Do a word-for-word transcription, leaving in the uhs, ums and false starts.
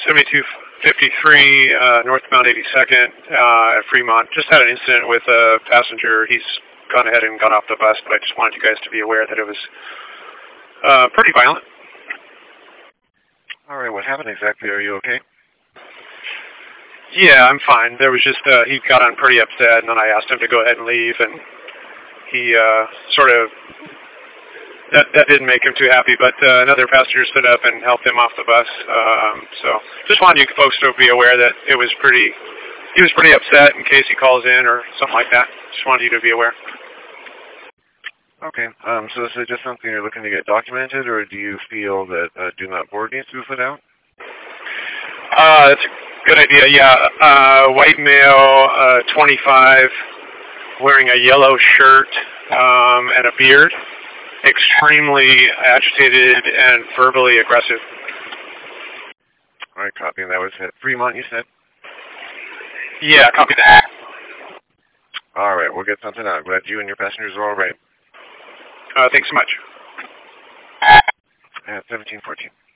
seventy-two fifty-three, uh, northbound eighty-second, uh, at Fremont. Just had an incident with a passenger. He's gone ahead and got off the bus, but I just wanted you guys to be aware that it was, uh, pretty violent. All right, what happened exactly? Are you okay? Yeah, I'm fine. There was just, uh, he got on pretty upset, and then I asked him to go ahead and leave, and he, uh, sort of, that, that didn't make him too happy, but, uh, another passenger stood up and helped him off the bus. Um, so just wanted you folks to be aware that it was pretty, he was pretty upset in case he calls in or something like that. Just wanted you to be aware. Okay, um, so is it just something you're looking to get documented, or do you feel that uh, do not board needs to be put out? Uh, that's a good idea, yeah. Uh, white male, uh, twenty-five, wearing a yellow shirt, um, and a beard, extremely agitated and verbally aggressive. All right, copy. And that was at Fremont, you said? Yeah, copy that. All right, we'll get something out. Glad you and your passengers are all right. Uh, thanks so much. At seventeen fourteen.